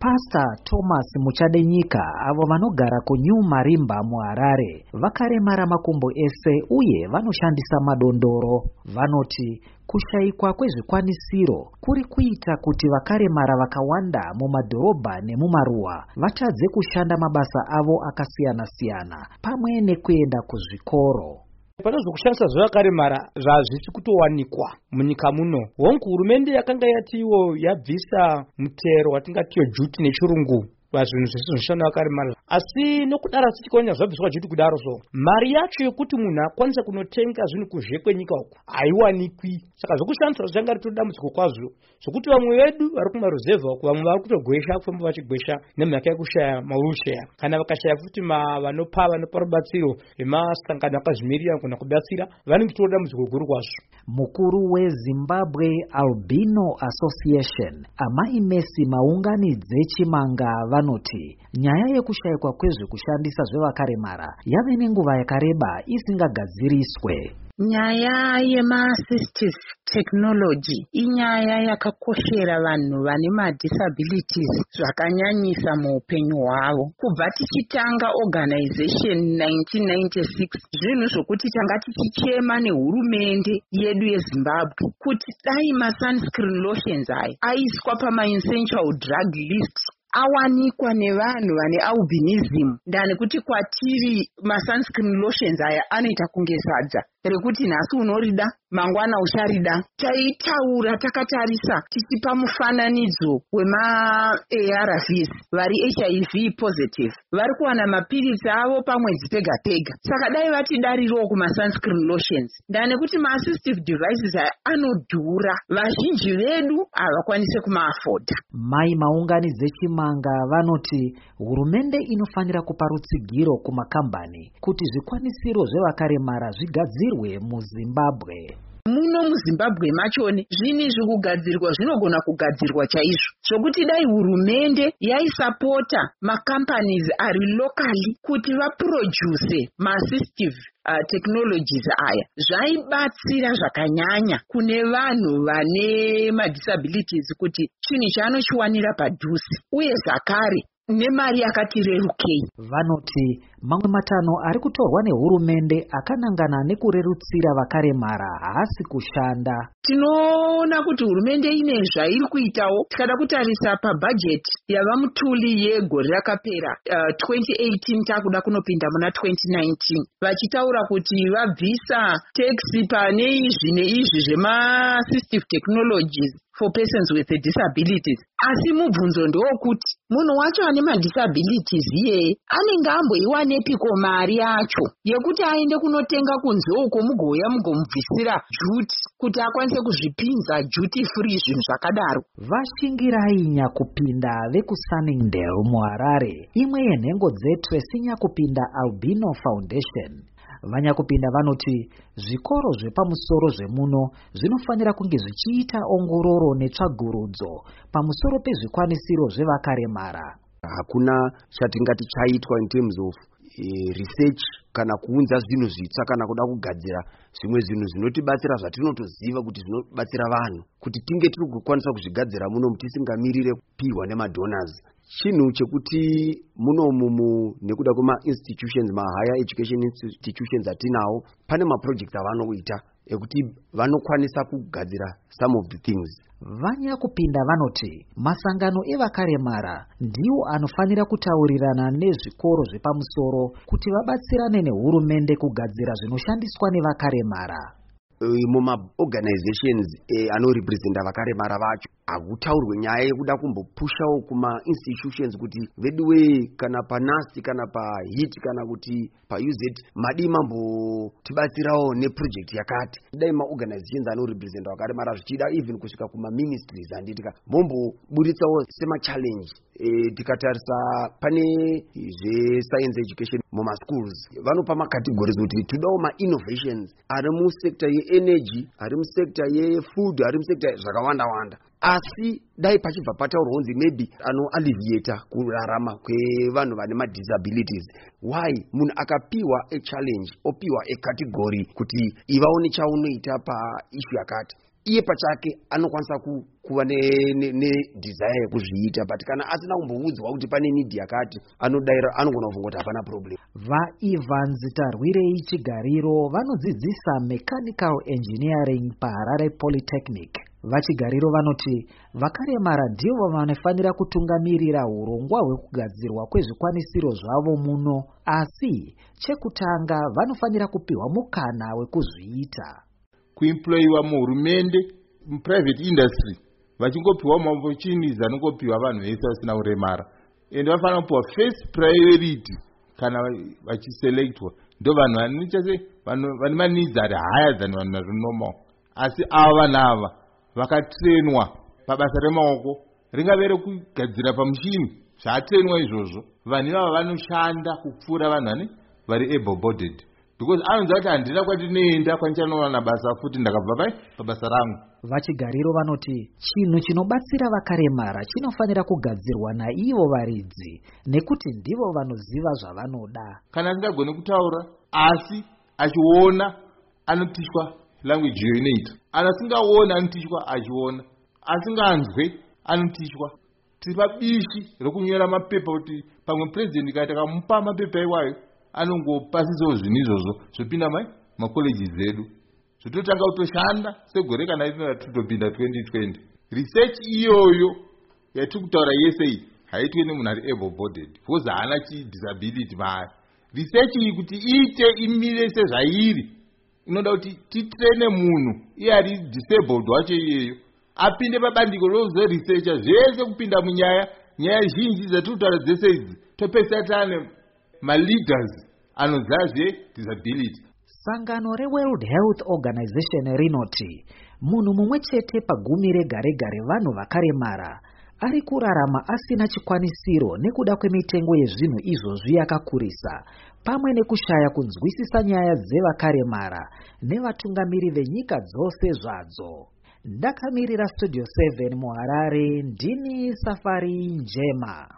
Pastor Thomas Muchadenyika avo vanogara kuNew Marimba muHarare vakaremara makumbo ese uye vanoshandisa madondoro. Vanoti kushaikwa kwezvikwanisiro kuri kuita kuti vakaremara vakawanda mumadhorobha nemumaruwa vatadze kushanda mabasa avo akasiyana-siyana pamwe nekuenda kuzvikoro. Panozvo kushandisa zvevakaremara zvazvisi kutowanikwa munyika muno. Hongu hurumende yakanga yatiwo yabvisa mutero watingatiyo juti nechirungu pazvinhu zvese zvinoshanda vakaremara. Asi nokudaro tichikonya zvabviswa juti kudaro so mari yacho yokuti munhu akwanise kunotenga zvinhu kuzhe kwenyika uko haiwanikwi. Saka zvokushandisa zvichanga ritori dambudziko kwazvo zvokuti vamwe vedu vari kumaruzevha uko vamwe vari kutogwesha kufamba vachigwesha nemhaka yekushaya mawheelchair. Kana vakashaya futi vanopa rubatsiro vemasangano akazvimirira kuna kubatsira vanenge kutori dambudziko guru kwazvo. Mukuru weZimbabwe Albino Association Amai Messi Maunganidze Chimanga vanoti nyaya yekushayikwa kwezvekushandisa zvevakaremara yave nenguva yakareba isingagadziriswe. Nyaya yema-assistive technology inyaya yakakoshera vanhu vane madisabilities zvakanyanyisa muupenyu hwavo. Kubva tichitanga organization 1996 zvinhu zvokuti tanga tichichema nehurumende yedu yeZimbabwe kuti dai ma-sunscreen lotions aya aiswa pama-essential drug list awanikwa nevanhu vane albinism ndani kuti kwatiri ma-sunscreen lotions aya anoita kunge sadza rekuti nhasi unorida mangwana ucharida. Taitaura takatarisa tichipa mufananidzo wema-ARVs vari HIV positive vari kuwana mapirisi avo pamwedzi pega pega. Saka dai vatidarirowo kuma-sunscreen lotions ndani kuti ma-assistive devices aya anodhura, vazhinji vedu havakwanise kumaafoda. Mai Maunganidze Chimanga vanoti hurumende inofanira kupa rutsigiro kumakambani kuti zvikwanisiro zvevakaremara zvigadzirwe muZimbabwe. Muno muZimbabwe machoni zvini zvekugadzirwa zvinogona kugadzirwa chaizvo zvokuti dai hurumende yaisapota macompanies ari locally kuti vaproduce ma-assistive technologies aya zvaibatsira zvakanyanya kune vanhu vane madisabilities kuti chinhu chaanochiwanira padhuze uye zvakare nemari yakati rerukei. Vanoti mamwe matano ari kutorwa nehurumende akanangana nekurerutsira vakaremara haasi kushanda. Tinoona kuti hurumende ine zvairi kuitawo. Tikada kutarisa pabudget yava mutuli yegore rakapera 2018 takuda kunopinda muna 2019 vachitaura kuti vabvisa tax pane izvi neizvi zvema-assistive technologies for persons with disabilities. Asi mubvunzo ndokuti munhu wacho ane madisabilities iye anenge amboiwanepiko mari yacho yekuti aende kunotenga kunze uko mugouya mugomubvisira juti kuti akwanise kuzvipinza duty free zvinhu zvakadaro. Vashingirai Nyakupinda vekuSunningdale muHarare, imwe yenhengo dzetwe siNyakupinda Albino Foundation. Vanyakupinda vanoti zvikoro zvepamusoro zvemuno zvinofanira kunge zvichiita ongororo netsvagurudzo pamusoro pezvikwanisiro zvevakaremara. Hakuna chatingati chaitwa in terms of research kana kuunza zvinhu zvitsva kana kuda kugadzira zvimwe zvinhu zvinotibatsira zvatinotoziva kuti zvinobatsira vanhu kuti tinge tiri kukwanisa kuzvigadzira muno tisingamirire kupihwa nemadonors. Chinhu chekuti munomu nekuda kwema-institutions, ma-higher education institutions atinawo, pane ma-projects avanoita ekuti vanokwanisa kugadzira some of the things. Vanyakupinda vanoti masangano evakaremara ndiwo anofanira kutaurirana nezvikoro zvepamusoro kuti vabatsirane nehurumende kugadzira zvinoshandiswa nevakaremara. Muma-organizations anorepresenta vakaremara vacho hakutaurwe nyaya yekuda kumbopushawo kuma-institutions kuti veduwe kana panasti kana pahit kana kuti paUZ madi mambotibatsirawo neproject yakati. Dai ma-organizations anorepresenta vakaremara zvichida even kusvika kuma-ministries handitika momboburitsawo sema-challenge. Tikatarisa pane zve-science education muma-schools vanopa ma-categories kuti todawo ma-innovations ari musekta ye-energy, ari musekta ye-food, ari musekta zvakawanda-wanda. Asi dai pachibva pataurwa kunzi maybe anoalleviata kurarama kwevanhu vane madisabilities. Why munhu akapiwa a challenge opiwa a category kuti ivaone chaunoita paissue yakati iye pachake anokwanisa kuva ne desire yekuzviita, but kana asina kumboudzwa kuti pane need yakati anogona kuvongoti hapana problem. VaEvans Tarwirei Chigariro vanodzidzisa mechanical engineering paHarare Polytechnic. Vachigariro vanoti vakaremara ndivo vanofanira kutungamirira urongwa hwekugadzirwa kwezvikwanisiro zvavo muno, asi chekutanga vanofanira kupiwa mukana wekuzviita. Kuemployiwa muhurumende, private industry, vachingopiwa maopportunities anongopiwa vanhu vese vasina kuremara, ende vafanira kupiwa first priority kana vachiselectwa. Ndo vanhu vane maneeds ari higher than vanhu vari normal. Asi ava vanhu ava vakatrainwa pabasa remaoko, ringave rekugadzira pamuchini zvaatrainwa izvozvo, vanhu ivava vanoshanda kupfuura vanhu vari able bodied, because anonzwa kuti handina kwandinoenda kwandichandowana basa futi ndakabva pabasa rangu. Vachigariro vanoti chinhu chinobatsira vakaremara chinofanira kugadzirwa naivo varidzi, nekuti ndivo vanoziva zvavanoda. Kana asingagone kutaura asi achiona anotishwa language iyo inoita, asingaona anotishwa achiona, asinganzwe anotishwa. Tiri pabishi rokunyora mapepa kuti pamwe president kaita kamupa mapepa iwayo anongopasisawo zvinhu izvozvo zvopinda makoleji zedu, zvototanga kutoshanda segore kana tutopinda 2020. Research iyoyo yatiri kutaura yese iyi haitwe nemunhu ari able bodied, because haana disability maari. Research iyi kuti iite imire sezvairi, inoda kuti titraine munhu iye ari disabled wacho iyeyo apinde pabandiko rokuzoresearcha zvese kupinda nyaya zhinji dzatiri kutaura dzese idzi, topesa tane maleaders anoziva zvedisability. Sangano reWorld Health Organization rinoti munhu mumwe chete pagumi rega-rega revanhu vakaremara ari kurarama asina chikwanisiro nekuda kwemitengo yezvinhu izvozvi yakakurisa, pamwe nekushaya kunzwisisa nyaya dzevakaremara nevatungamiri venyika dzose zvadzo. Ndakamirira Studio 7 muHarare, ndini Safari Njema.